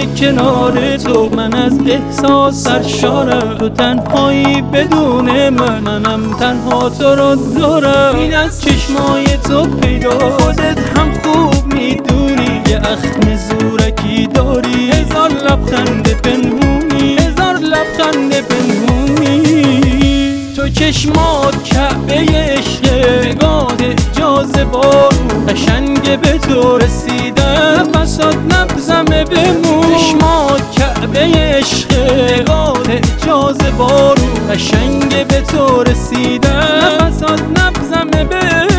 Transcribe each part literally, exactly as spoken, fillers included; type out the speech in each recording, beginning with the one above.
چشمای کنار تو من از احساس سرشارم، تو تنهایی بدون من، منم تنها تو رو دارم. این از چشمای تو پیدا، خودت هم خوب میدونی یه اخم زورکی داری، هزار لبخند پنهونی، هزار لبخند پنهونی. تو چشمات کعبه عشقه، نگاه جاذبارو قشنگ به تو رسیدم، نفسات نبزمه بمون. چشمات کعبه عشقه، نگاه جاذبارو قشنگ به تو رسیدم، نفسات نبزمه بمون.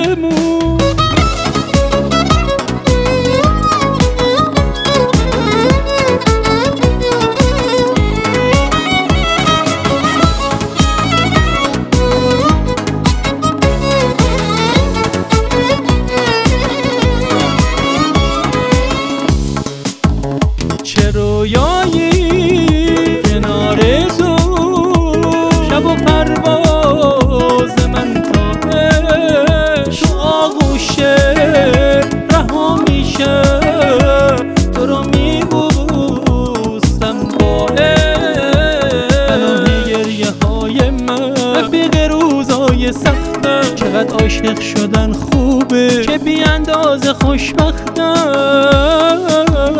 چه رویایی کنار تو، شب و پرواز من تاهش تو آغوشه رها میشه، تو رو میبوستم باله پناه گریه های من، رفیق روزای سختم. چقدر عاشق شدن خوبه که بی اندازه خوشبختم.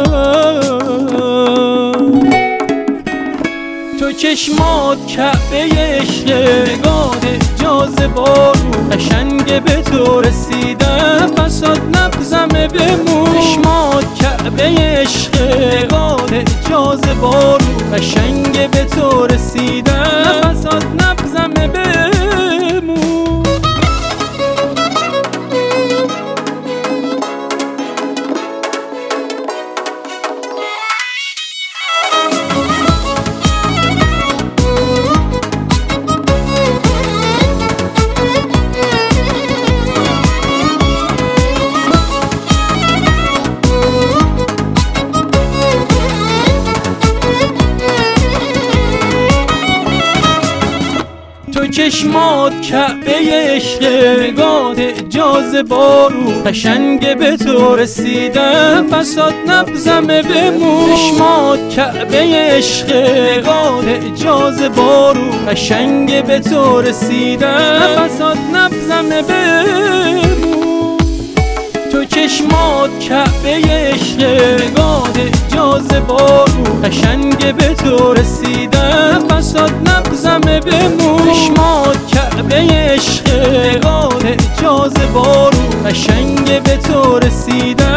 تو چشمات کعبه عشقه، نگاه جاذبارو قشنگ به تو رسیدم، نفسات نبزمه بمون. چشمات کعبه عشقه، نگاه جاذبارو قشنگ به تو رسیدم، نفسات نبزمه بمون. تو چشمات کعبه عشقه، نگاه جاذبارو قشنگ به تو رسیدم، نفسات نبزمه بمون. چشمات کعبه عشقه، نگاه جاذبارو قشنگ به تو رسیدم، نفسات نبزمه بمون. تو چشمات کعبه عشقه، نگاه جاذبارو قشنگ به تو رسیدم، نفسات نبزمه بمون. چشمات کعبه عشقه، نگاه جاذبارو قشنگ به تو رسیدم.